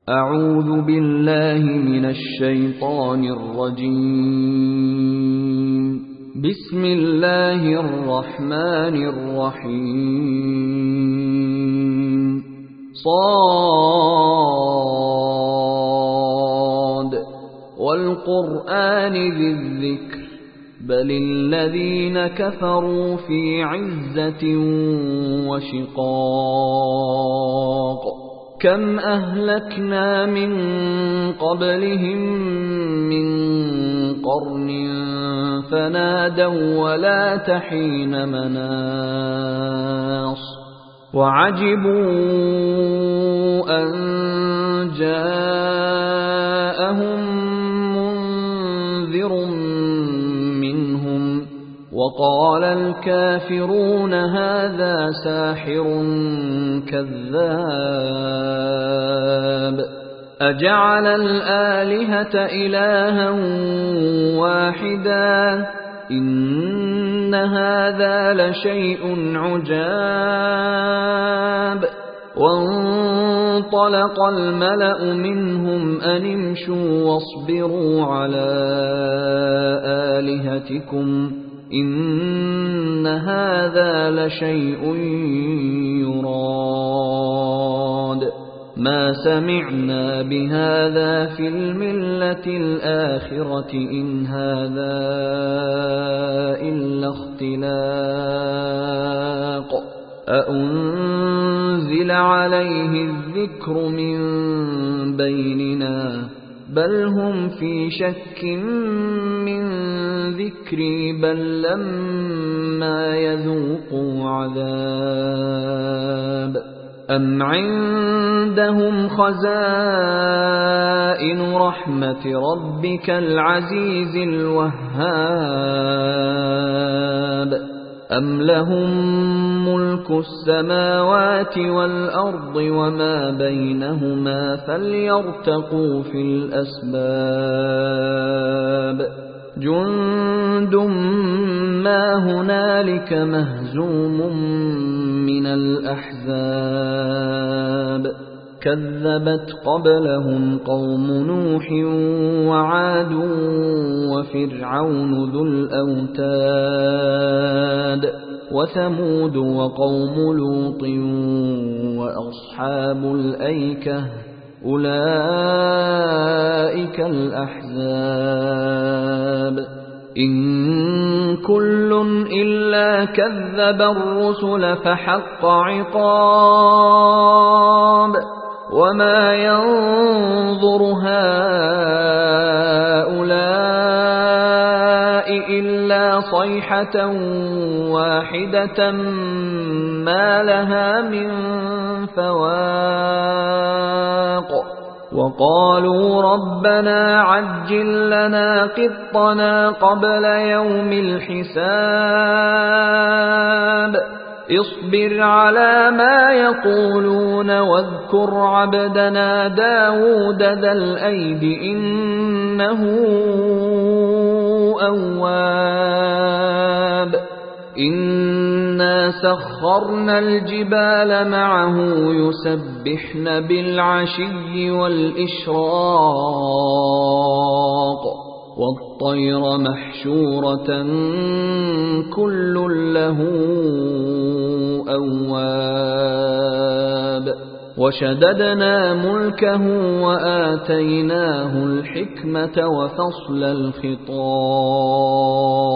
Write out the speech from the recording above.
أعوذ بالله من الشيطان الرجيم. بسم الله الرحمن الرحيم. صاد والقرآن ذي الذكر بل الذين كفروا في عزة وشقاق كم أهلكنا من قبلهم من قرن فنادوا ولا تحين مناص وعجبوا أن جاءهم منذر منهم وقال الكافرون هذا ساحر كذاب أجعل الآلهة إلها واحدا إن هذا لشيء عجاب وانطلق الملأ منهم أن امشوا واصبروا على آلهتكم إن هذا لشيء يراد ما سمعنا بهذا في الملة الآخرة إن هذا إلا اختلاق أأنزل عليه الذكر من بيننا بل هم في شك من ذكري بل لما يذوقوا عذاب أم عندهم خزائن رحمة ربك العزيز الوهاب أم لهم ملك السماوات والأرض وما بينهما فليرتقوا في الأسباب جند ما هنالك مهزوم من الأحزاب كذبت قبلهم قوم نوح وعاد وفرعون ذو الأوتاد وثمود وقوم لوط وأصحاب الأيكة أولئك الأحزاب إن كل إلا كذب الرسل فحق عقاب وما ينظر هؤلاء إلا صيحة واحدة ما لها من فواق وقالوا ربنا عجل لنا قطنا قبل يوم الحساب اصبر على ما يقولون واذكر عبدنا داود ذا الأيد إنه أواب إنا سخرنا الجبال معه يسبحن بالعشي والإشراق والطير محشورة كل له أواب وشددنا ملكه وآتيناه الحكمة وفصل الخطاب